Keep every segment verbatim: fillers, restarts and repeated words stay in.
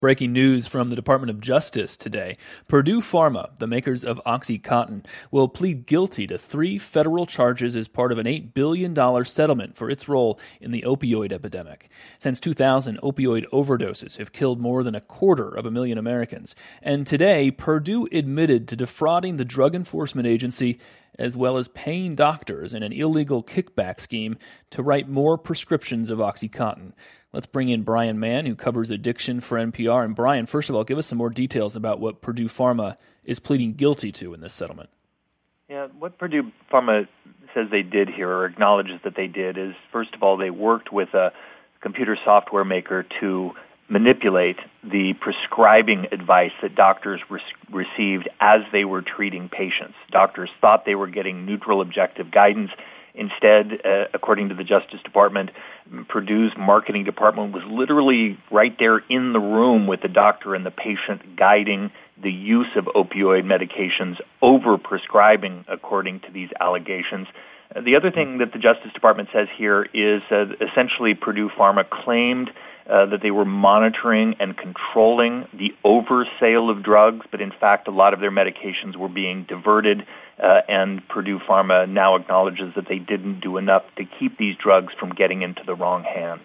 Breaking news from the Department of Justice today. Purdue Pharma, the makers of OxyContin, will plead guilty to three federal charges as part of an eight billion dollars settlement for its role in the opioid epidemic. Since two thousand, opioid overdoses have killed more than a quarter of a million Americans. And today, Purdue admitted to defrauding the Drug Enforcement Agency as well as paying doctors in an illegal kickback scheme to write more prescriptions of OxyContin. Let's bring in Brian Mann, who covers addiction for N P R. And Brian, first of all, give us some more details about what Purdue Pharma is pleading guilty to in this settlement. Yeah, what Purdue Pharma says they did here, or acknowledges that they did, is, first of all, they worked with a computer software maker to manipulate the prescribing advice that doctors re- received as they were treating patients. Doctors thought they were getting neutral, objective guidance. Instead, uh, according to the Justice Department, Purdue's marketing department was literally right there in the room with the doctor and the patient, guiding the use of opioid medications, over prescribing, according to these allegations. Uh, the other thing that the Justice Department says here is uh, essentially Purdue Pharma claimed Uh, that they were monitoring and controlling the oversale of drugs, but in fact a lot of their medications were being diverted, uh, and Purdue Pharma now acknowledges that they didn't do enough to keep these drugs from getting into the wrong hands.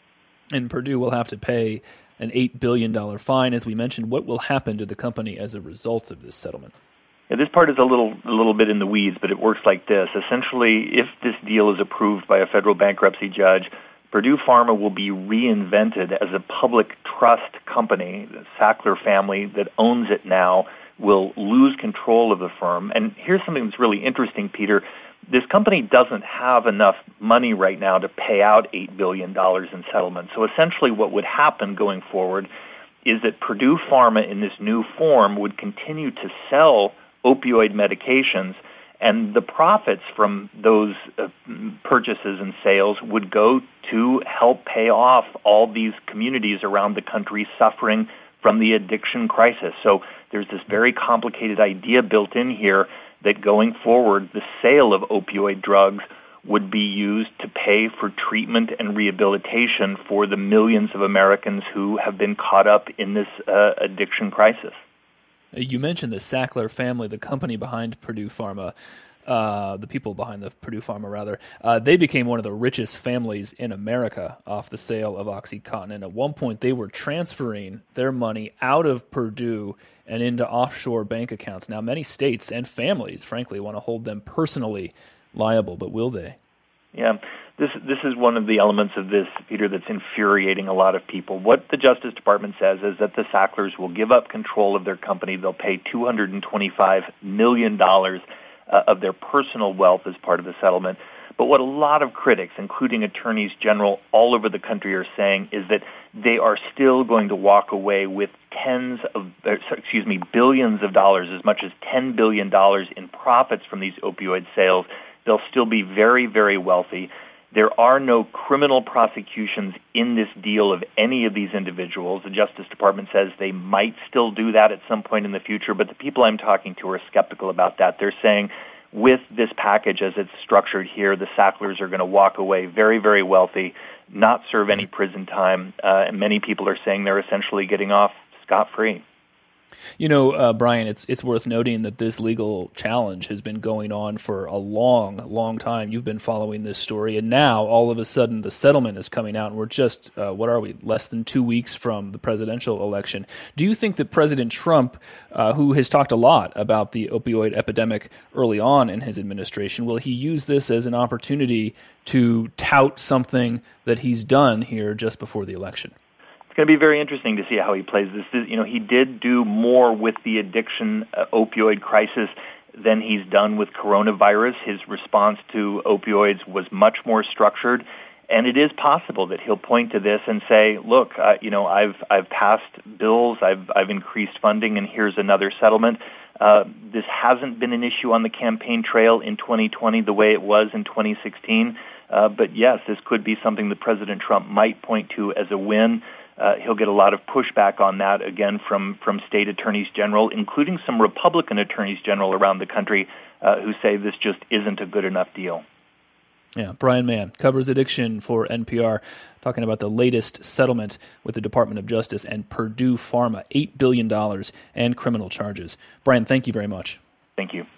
And Purdue will have to pay an eight billion dollars fine, as we mentioned. What will happen to the company as a result of this settlement? Yeah, this part is a little a little bit in the weeds, but it works like this. Essentially, if this deal is approved by a federal bankruptcy judge, Purdue Pharma will be reinvented as a public trust company. The Sackler family that owns it now will lose control of the firm. And here's something that's really interesting, Peter. This company doesn't have enough money right now to pay out eight billion dollars in settlement. So essentially what would happen going forward is that Purdue Pharma in this new form would continue to sell opioid medications, and the profits from those uh, purchases and sales would go to help pay off all these communities around the country suffering from the addiction crisis. So there's this very complicated idea built in here that going forward, the sale of opioid drugs would be used to pay for treatment and rehabilitation for the millions of Americans who have been caught up in this uh, addiction crisis. You mentioned the Sackler family, the company behind Purdue Pharma, uh, the people behind the Purdue Pharma, rather. Uh, they became one of the richest families in America off the sale of OxyContin. And at one point, they were transferring their money out of Purdue and into offshore bank accounts. Now, many states and families, frankly, want to hold them personally liable, but will they? Yeah. This this is one of the elements of this, Peter, that's infuriating a lot of people. What the Justice Department says is that the Sacklers will give up control of their company. They'll pay two hundred twenty-five million dollars uh, of their personal wealth as part of the settlement. But what a lot of critics, including attorneys general all over the country, are saying is that they are still going to walk away with tens of, excuse me, billions of dollars, as much as ten billion dollars in profits from these opioid sales. They'll still be very, very wealthy. There are no criminal prosecutions in this deal of any of these individuals. The Justice Department says they might still do that at some point in the future, but the people I'm talking to are skeptical about that. They're saying with this package as it's structured here, the Sacklers are going to walk away very, very wealthy, not serve any prison time, uh, and many people are saying they're essentially getting off scot-free. You know, uh, Brian, it's it's worth noting that this legal challenge has been going on for a long, long time. You've been following this story, and now all of a sudden the settlement is coming out, and we're just, uh, what are we, less than two weeks from the presidential election. Do you think that President Trump, uh, who has talked a lot about the opioid epidemic early on in his administration, will he use this as an opportunity to tout something that he's done here just before the election? It's going to be very interesting to see how he plays this. You know, he did do more with the addiction uh, opioid crisis than he's done with coronavirus. His response to opioids was much more structured, and it is possible that he'll point to this and say, "Look, uh, you know, I've I've passed bills, I've I've increased funding, and here's another settlement." Uh, this hasn't been an issue on the campaign trail in twenty twenty the way it was in twenty sixteen, uh, but yes, this could be something that President Trump might point to as a win. Uh, he'll get a lot of pushback on that, again, from, from state attorneys general, including some Republican attorneys general around the country uh, who say this just isn't a good enough deal. Yeah, Brian Mann covers addiction for N P R, talking about the latest settlement with the Department of Justice and Purdue Pharma, eight billion dollars and criminal charges. Brian, thank you very much. Thank you.